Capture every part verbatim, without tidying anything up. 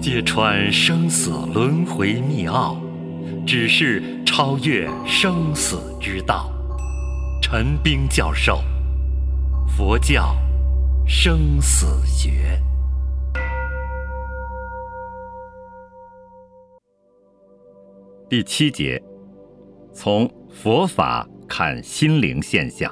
揭穿生死轮回密奥，只是超越生死之道。陈彬教授，佛教生死学。第七节，从佛法看心灵现象。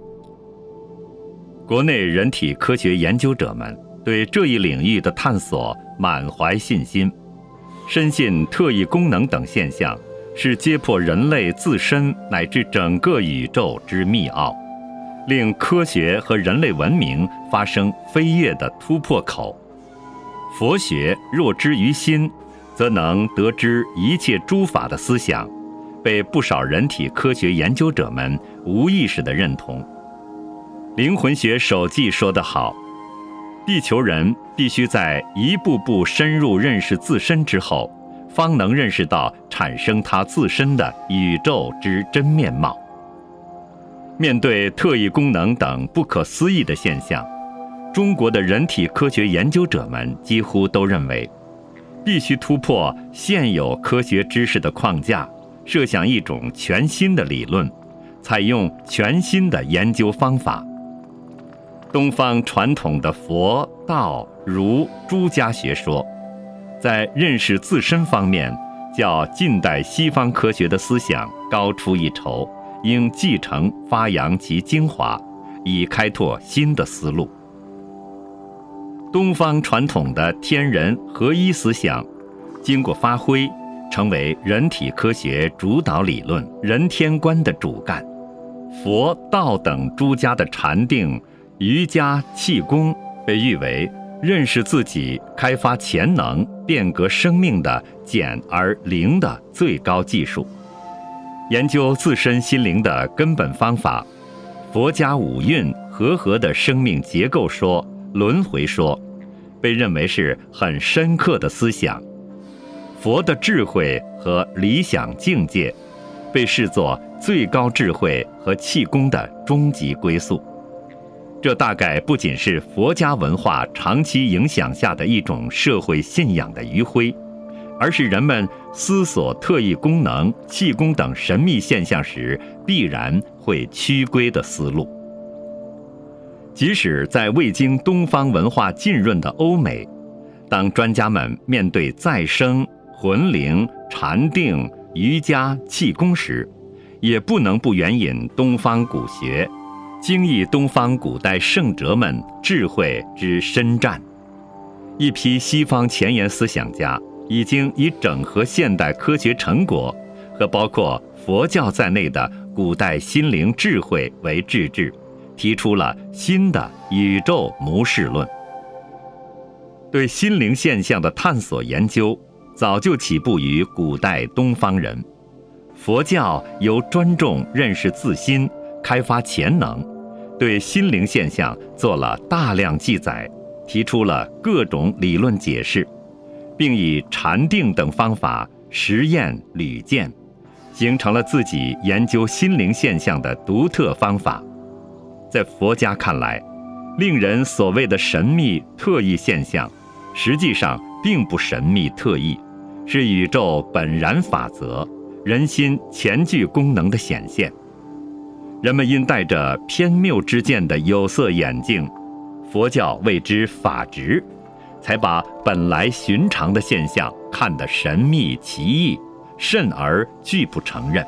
国内人体科学研究者们对这一领域的探索满怀信心，深信特异功能等现象是揭破人类自身乃至整个宇宙之密奥，令科学和人类文明发生飞跃的突破口。佛学若知于心，则能得知一切诸法的思想，被不少人体科学研究者们无意识地认同。灵魂学首记说得好，地球人必须在一步步深入认识自身之后，方能认识到产生他自身的宇宙之真面貌。面对特异功能等不可思议的现象，中国的人体科学研究者们几乎都认为，必须突破现有科学知识的框架，设想一种全新的理论，采用全新的研究方法。东方传统的佛、道、儒、诸家学说，在认识自身方面，较近代西方科学的思想高出一筹，应继承发扬其精华，以开拓新的思路。东方传统的天人合一思想，经过发挥，成为人体科学主导理论人天观的主干。佛、道等诸家的禅定、瑜伽、气功被誉为认识自己、开发潜能、变革生命的简而灵的最高技术。研究自身心灵的根本方法，佛家五蕴和合的生命结构说、轮回说，被认为是很深刻的思想。佛的智慧和理想境界，被视作最高智慧和气功的终极归宿。这大概不仅是佛家文化长期影响下的一种社会信仰的余晖，而是人们思索特异功能、气功等神秘现象时必然会趋归的思路。即使在未经东方文化浸润的欧美，当专家们面对再生、魂灵、禅定、瑜伽、气功时，也不能不援引东方古学，经历东方古代圣哲们智慧之深湛。一批西方前沿思想家已经以整合现代科学成果和包括佛教在内的古代心灵智慧为志志，提出了新的宇宙模式论。对心灵现象的探索研究早就起步于古代东方人。佛教由专重认识自心、开发潜能，对心灵现象做了大量记载，提出了各种理论解释，并以禅定等方法实验屡见，形成了自己研究心灵现象的独特方法。在佛家看来，令人所谓的神秘特异现象，实际上并不神秘特异，是宇宙本然法则、人心前具功能的显现。人们因戴着偏谬之见的有色眼镜，佛教谓之法执，才把本来寻常的现象看得神秘奇异，甚而拒不承认。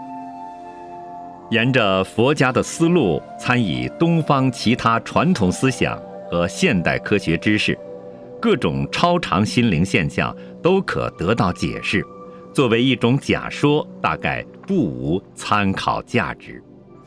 沿着佛家的思路，参以东方其他传统思想和现代科学知识，各种超常心灵现象都可得到解释，作为一种假说，大概不无参考价值。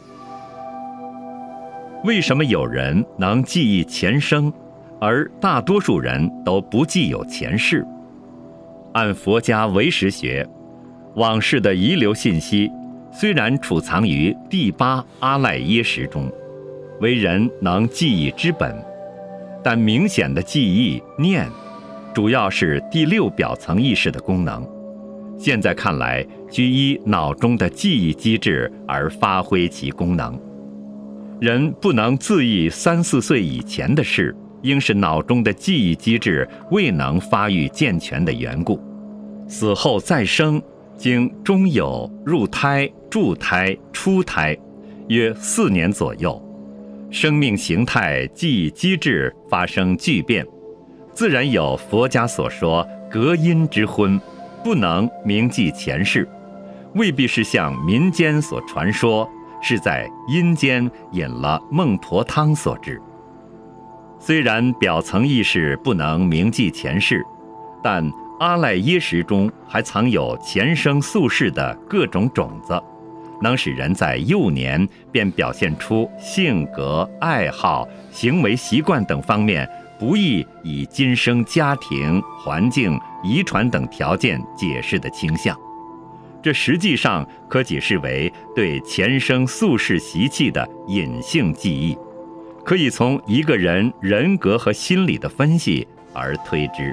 为什么有人能记忆前生，而大多数人都不记有前世？按佛家唯识学，往事的遗留信息虽然储藏于第八阿赖耶识中，为人能记忆之本，但明显的记忆念主要是第六表层意识的功能，现在看来需依脑中的记忆机制而发挥其功能。人不能自忆三四岁以前的事， 应是脑中的记忆机制未能发育健全的缘故。死后再生，经中有入胎、住胎、出胎，约四年左右，生命形态、记忆机制发生巨变，自然有佛家所说隔阴之婚，不能铭记前世，未必是像民间所传说，是在阴间饮了孟婆汤所致。虽然表层意识不能铭记前世，但阿赖耶识中还藏有前生宿世的各种种子，能使人在幼年便表现出性格、爱好、行为习惯等方面不易以今生家庭、环境、遗传等条件解释的倾向。这实际上可解释为对前生宿世习气的隐性记忆，可以从一个人人格和心理的分析而推知。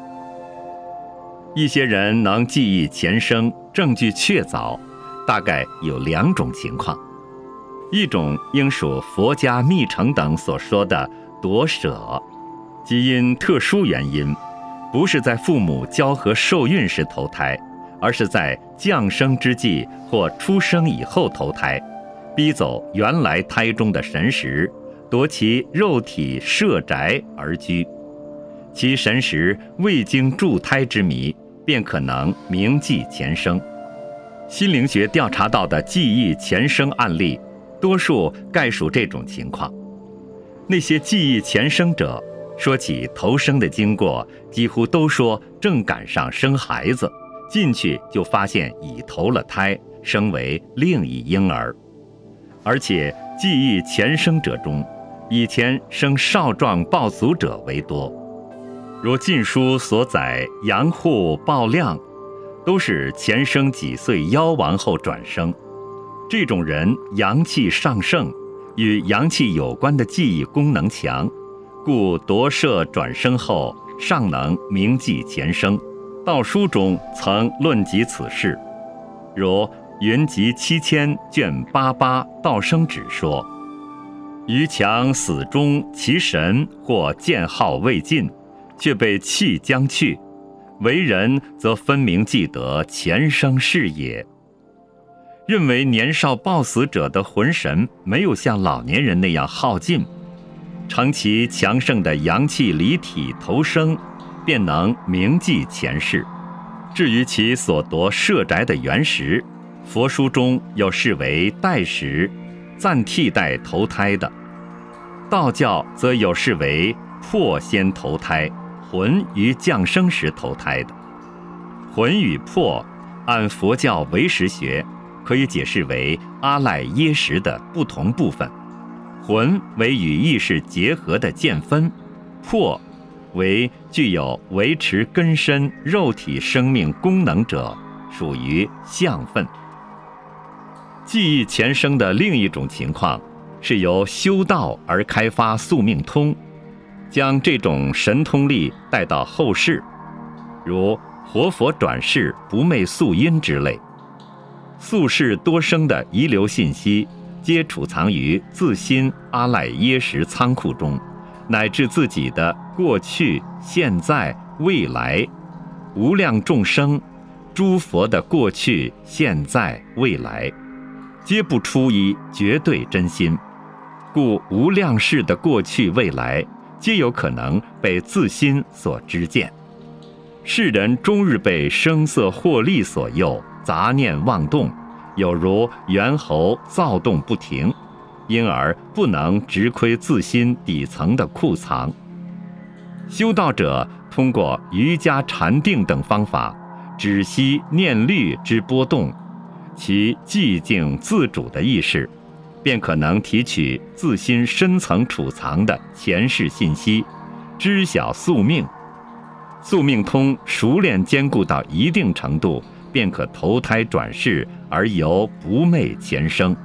一些人能记忆前生，证据确凿，大概有两种情况。一种应属佛家密乘等所说的夺舍，即因特殊原因，不是在父母交合受孕时投胎，而是在降生之际或出生以后投胎，逼走原来胎中的神识，夺其肉体舍宅而居。其神识未经助胎之谜，便可能铭记前生。心灵学调查到的记忆前生案例，多数概属这种情况。那些记忆前生者，说起投生的经过，几乎都说正赶上生孩子，进去就发现已投了胎，生为另一婴儿。而且记忆前生者中，以前生少壮抱足者为多，如《晋书》所载杨户、鲍亮，都是前生几岁夭亡后转生。这种人阳气上盛，与阳气有关的记忆功能强，故夺舍转生后尚能铭记前生。道书中曾论及此事，如《云集七千》卷八八道生旨说：余强死中，其神或剑号未尽，却被气将去，为人则分明记得前生事也。认为年少暴死者的魂神没有像老年人那样耗尽，乘其强盛的阳气离体投生，便能铭记前世。至于其所夺舍宅的原石，佛书中又视为代石，暂替代投胎的；道教则有视为魄先投胎，魂于降生时投胎的。魂与魄，按佛教唯识学，可以解释为阿赖耶识的不同部分。魂为与意识结合的见分，魄为具有维持根身肉体生命功能者，属于相分。记忆前生的另一种情况，是由修道而开发宿命通，将这种神通力带到后世，如活佛转世不昧宿阴之类。宿世多生的遗留信息，皆储藏于自心阿赖耶识仓库中，乃至自己的过去、现在、未来，无量众生、诸佛的过去、现在、未来，皆不出于绝对真心，故无量世的过去、未来，皆有可能被自心所知见。世人终日被声色获利所诱，杂念妄动，有如猿猴躁动不停，因而不能直窥自心底层的库藏。修道者通过瑜伽禅定等方法，止息念虑之波动，其寂静自主的意识，便可能提取自心深层储藏的前世信息，知晓宿命。宿命通熟练兼顾到一定程度，便可投胎转世，而由不昧前生。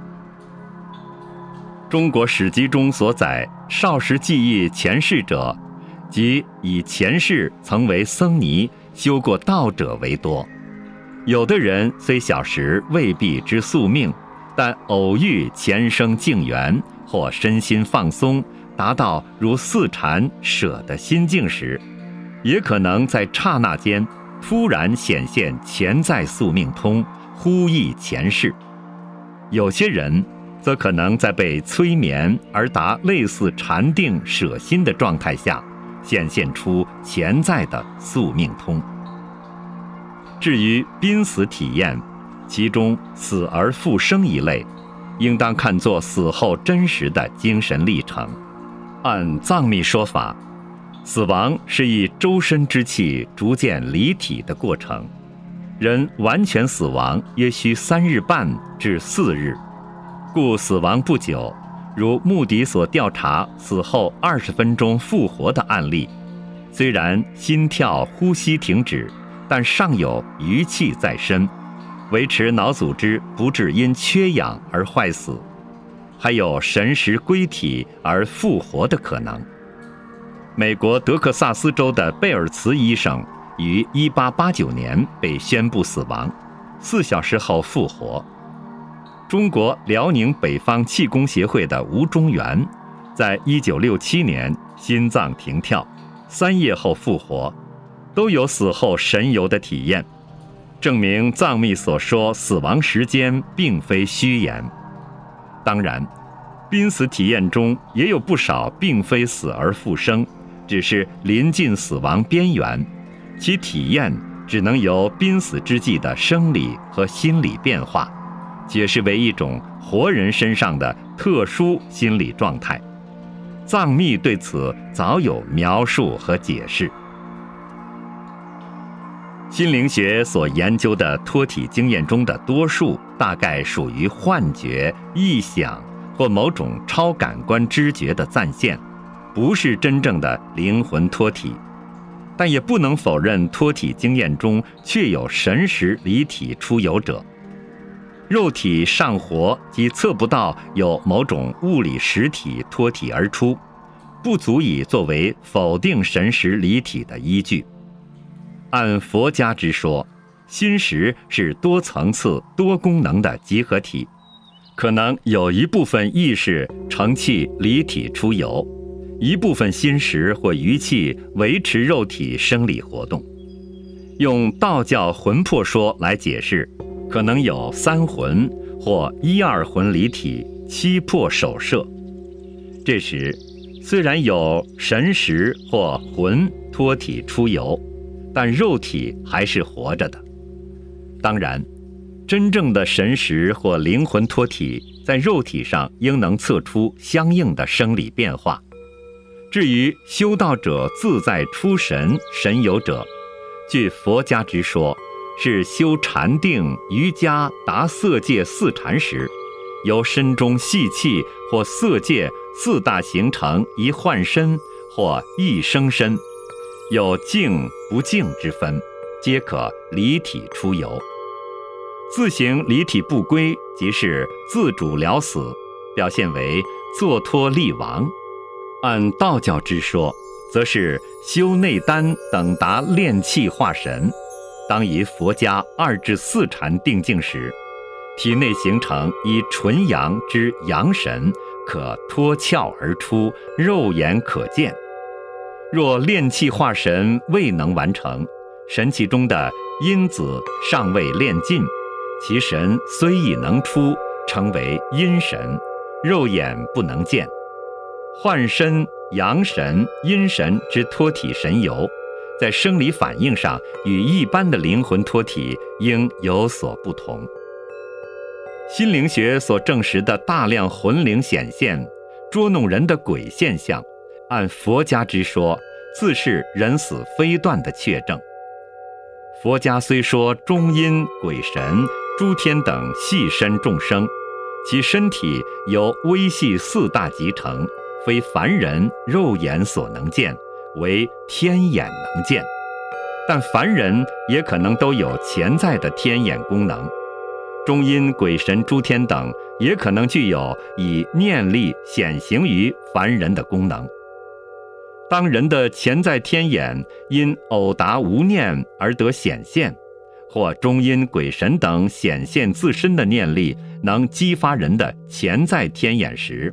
中国史籍中所载少时记忆前世者，即以前世曾为僧尼修过道者为多。有的人虽小时未必知宿命，但偶遇前生境缘，或身心放松， 达到如似禅舍的心境时，也可能在刹那间突然显现潜在宿命通，呼忆前世。有些人则可能在被催眠而达类似禅定舍心的状态下，显现出潜在的宿命通。至于濒死体验，其中死而复生一类，应当看作死后真实的精神历程。按藏密说法，死亡是以周身之气逐渐离体的过程，人完全死亡约需三日半至四日，故死亡不久，如穆迪所调查死后二十分钟复活的案例，虽然心跳呼吸停止，但尚有余气在身，维持脑组织不致因缺氧而坏死，还有神识归体而复活的可能。美国德克萨斯州的贝尔茨医生于一八八九年被宣布死亡，四小时后复活。中国辽宁北方气功协会的吴中元在一九六七年心脏停跳，三夜后复活，都有死后神游的体验，证明藏密所说死亡时间并非虚言。当然，濒死体验中也有不少并非死而复生，只是临近死亡边缘，其体验只能由濒死之际的生理和心理变化解释为一种活人身上的特殊心理状态。藏密对此早有描述和解释。心灵学所研究的脱体经验中的多数大概属于幻觉、臆想或某种超感官知觉的暂现，不是真正的灵魂脱体。但也不能否认脱体经验中确有神识离体出游者。肉体尚活即测不到有某种物理实体脱体而出，不足以作为否定神识离体的依据。按佛家之说，心识是多层次多功能的集合体，可能有一部分意识乘气离体出游，一部分心识或余气维持肉体生理活动。用道教魂魄说来解释，可能有三魂或一二魂离体，七魄守摄。这时虽然有神识或魂脱体出游，但肉体还是活着的。当然，真正的神识或灵魂脱体在肉体上应能测出相应的生理变化。至于修道者自在出神神游者，据佛家之说，是修禅定瑜伽达色界四禅时，由身中细气或色界四大形成一幻身或一生身，有净不净之分，皆可离体出游。自行离体不归，即是自主了死，表现为坐脱立亡。按道教之说，则是修内丹等达炼气化神，当于佛家二至四禅定境时，体内形成以纯阳之阳神，可脱壳而出，肉眼可见。若炼气化神未能完成，神气中的阴子尚未炼尽，其神虽已能出，称为阴神，肉眼不能见。幻身、阳神、阴神之脱体神游，在生理反应上与一般的灵魂脱体应有所不同。心灵学所证实的大量魂灵显现、捉弄人的鬼现象，按佛家之说，自是人死非断的确证。佛家虽说中阴、鬼神、诸天等细身众生，其身体由微细四大集成，非凡人肉眼所能见，为天眼能见。但凡人也可能都有潜在的天眼功能，中阴、鬼神、诸天等也可能具有以念力显形于凡人的功能。当人的潜在天眼因偶达无念而得显现，或中阴、鬼神等显现自身的念力能激发人的潜在天眼时，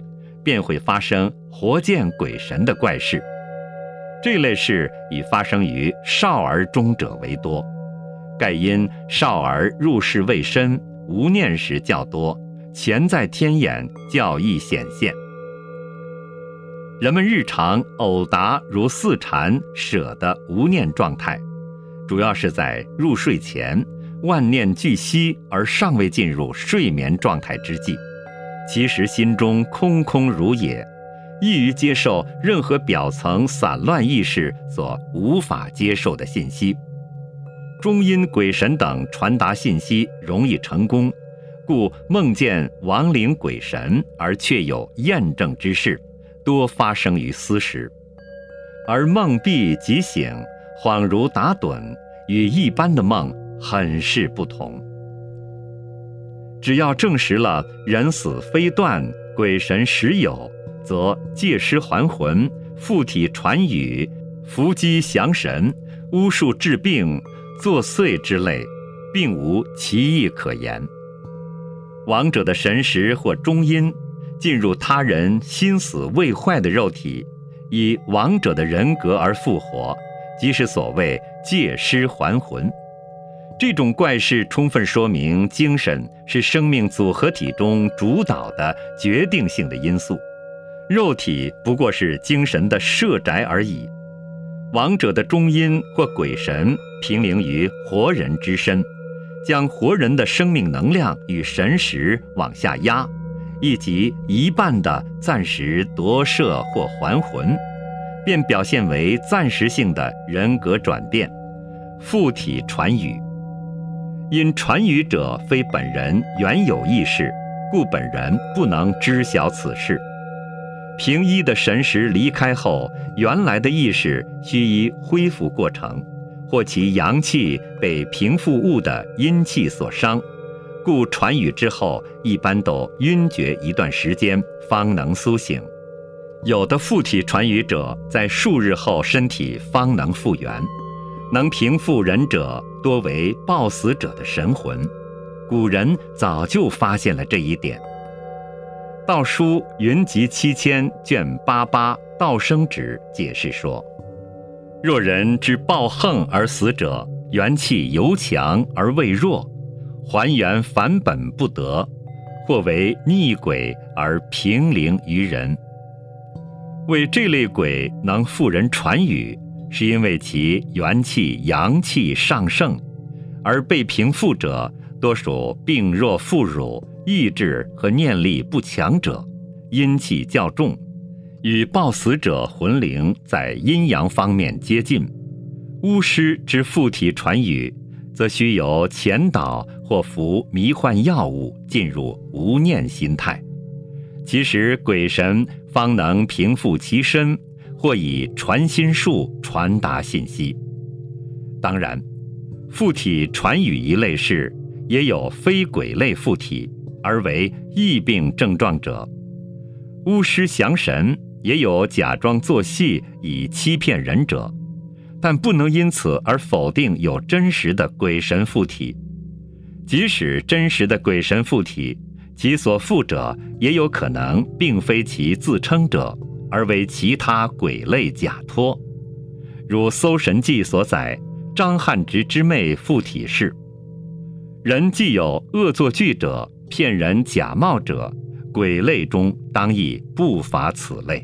便会发生活见鬼神的怪事。这类事以发生于少儿中者为多，盖因少儿入世未深，无念时较多，潜在天眼较易显现。人们日常偶达如四禅舍的无念状态，主要是在入睡前万念俱息而尚未进入睡眠状态之际，其实心中空空如也，易于接受任何表层散乱意识所无法接受的信息。终因鬼神等传达信息容易成功，故梦见亡灵鬼神而确有验证之事，多发生于斯时。而梦毕即醒，恍如打盹，与一般的梦很是不同。只要证实了人死非断，鬼神实有，则借尸还魂、附体传语、伏击降神、巫术治病、作祟之类，并无其意可言。亡者的神识或中阴进入他人心死未坏的肉体，以亡者的人格而复活，即是所谓借尸还魂。这种怪事充分说明精神是生命组合体中主导的决定性的因素，肉体不过是精神的设宅而已。亡者的中阴或鬼神平临于活人之身，将活人的生命能量与神识往下压，以及一半的暂时夺舍或还魂，便表现为暂时性的人格转变，附体传语。因传语者非本人原有意识，故本人不能知晓此事。平一的神识离开后，原来的意识须依恢复过程，或其阳气被平复物的阴气所伤，故传语之后一般都晕厥一段时间方能苏醒。有的附体传语者在数日后身体方能复原，能平复人者多为暴死者的神魂，古人早就发现了这一点。道书云集七千卷八八道生旨解释说，若人之暴横而死者，元气尤强而未弱，还原返本不得，或为逆鬼而平灵于人。为这类鬼能复人传语，是因为其元气阳气上盛，而被平复者多属病弱妇孺、意志和念力不强者，阴气较重，与暴死者魂灵在阴阳方面接近。巫师之附体传语，则须由前导或服迷幻药物进入无念心态，其实鬼神方能平复其身，或以传心术传达信息。当然，附体传语一类事，也有非鬼类附体而为疫病症状者。巫师降神也有假装作戏以欺骗人者，但不能因此而否定有真实的鬼神附体。即使真实的鬼神附体，其所附者也有可能并非其自称者，而为其他鬼类假托。如《搜神记》所载张汉直之妹附体事。人既有恶作剧者、骗人假冒者，鬼类中当亦不乏此类。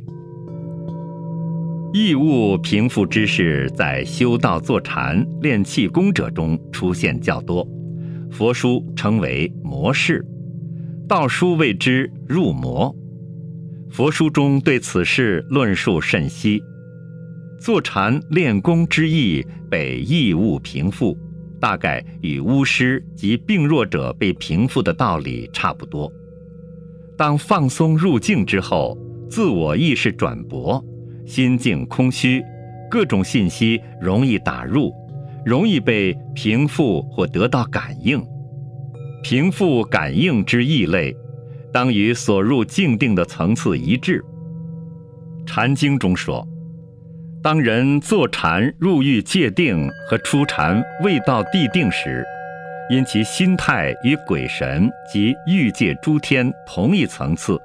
异物平复之事在修道坐禅、练气功者中出现较多，佛书称为魔事，道书谓之入魔。佛书中对此事论述甚稀。坐禅练功之意被异物平复，大概与巫师及病弱者被平复的道理差不多。当放松入静之后，自我意识转薄，心境空虚，各种信息容易打入，容易被平复或得到感应。平复感应之异类，当与所入静定的层次一致。禅经中说，当人坐禅入狱戒定和出禅未到地定时，因其心态与鬼神及欲界诸天同一层次，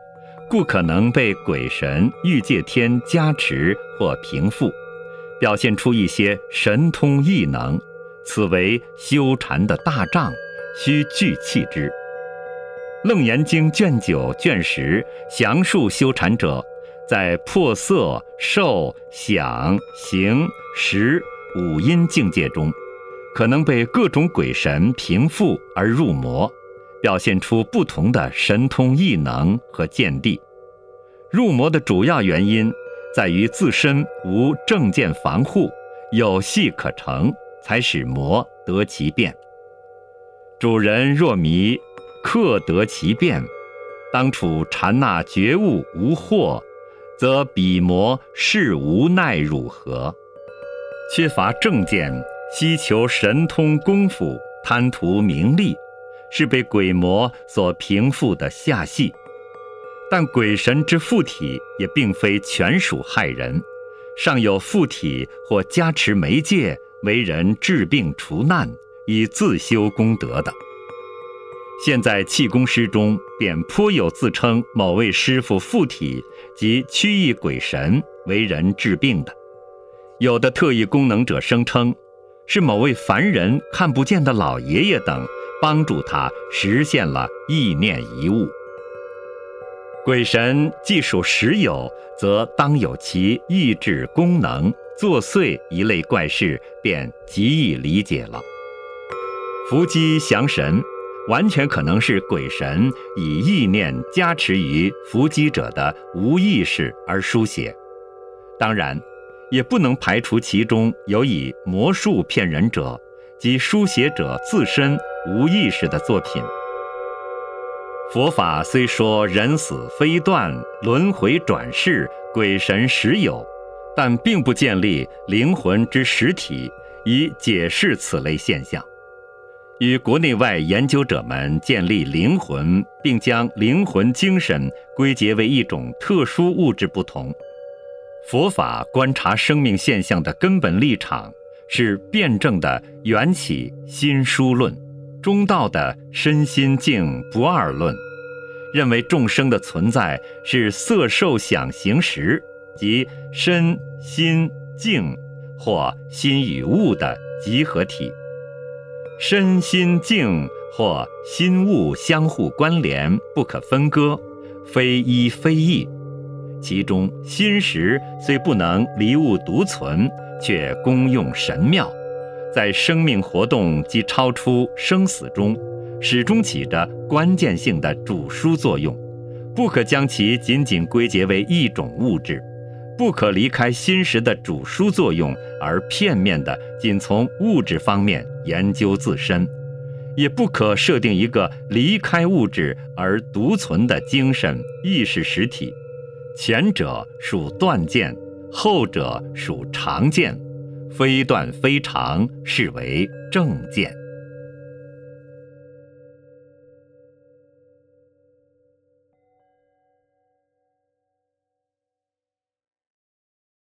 故可能被鬼神、欲界天加持或平复，表现出一些神通异能，此为修禅的大障，须具弃之。楞严经卷九卷十详述修禅者在破色、受、想、行、识五阴境界中，可能被各种鬼神平复而入魔，表现出不同的神通异能和见地。入魔的主要原因在于自身无正见防护，有隙可乘，才使魔得其变。主人若迷，克得其变，当处禅那觉悟无惑，则彼魔是无奈汝何？缺乏正见，希求神通功夫，贪图名利，是被鬼魔所平复的下系。但鬼神之附体也并非全属害人，尚有附体或加持媒介，为人治病除难，以自修功德的。现在气功师中便颇有自称某位师父附体及驱役鬼神为人治病的，有的特异功能者声称是某位凡人看不见的老爷爷等帮助他实现了意念一物。鬼神既属实有，则当有其意志功能，作祟一类怪事便极易理解了。伏击降神完全可能是鬼神以意念加持于伏击者的无意识而书写，当然也不能排除其中有以魔术骗人者及书写者自身无意识的作品。佛法虽说人死非断、轮回转世、鬼神实有，但并不建立灵魂之实体以解释此类现象。与国内外研究者们建立灵魂，并将灵魂精神归结为一种特殊物质不同，佛法观察生命现象的根本立场是辩证的缘起心疏论，中道的身心境不二论，认为众生的存在是色受想行识，即身心境或心与物的集合体。身心境或心物相互关联，不可分割，非一非异。其中心识虽不能离物独存，却功用神妙，在生命活动及超出生死中始终起着关键性的主枢作用，不可将其仅仅归结为一种物质，不可离开心识的主枢作用而片面的仅从物质方面研究自身，也不可设定一个离开物质而独存的精神意识实体。前者属断见，后者属常见，非断非常，是为正见。